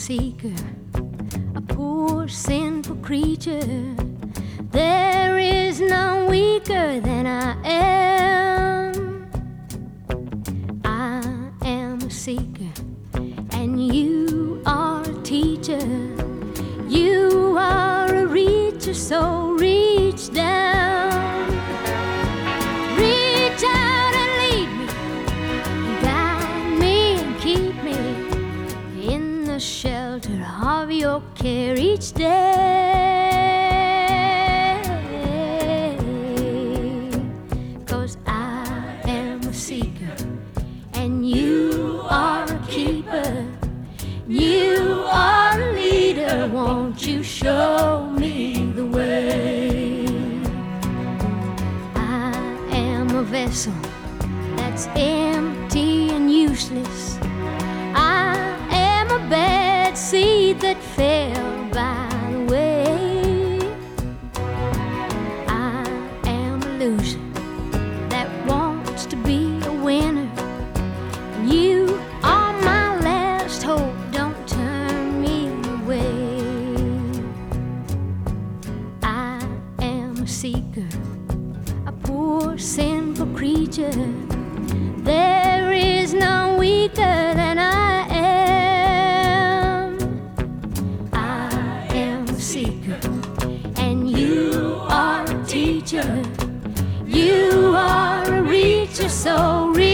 seeker, a poor sinful creature. There is none weaker than I am. I am a seeker, and you are a teacher. You are a reacher, so reach down. Reach out and lead me, guide me and keep me in the shelter of your care each day. 'Cause I am a seeker, and you are a keeper. You are a leader, won't you show me the way? I am a vessel that's empty and useless. I am a bad seed that fell by the way. I am a loser that wants to be a winner. You are my last hope, don't turn me away. I am a seeker, a poor sinful creature. There is none weaker than I am. I am a seeker, and you are a teacher. You are a reacher, so reach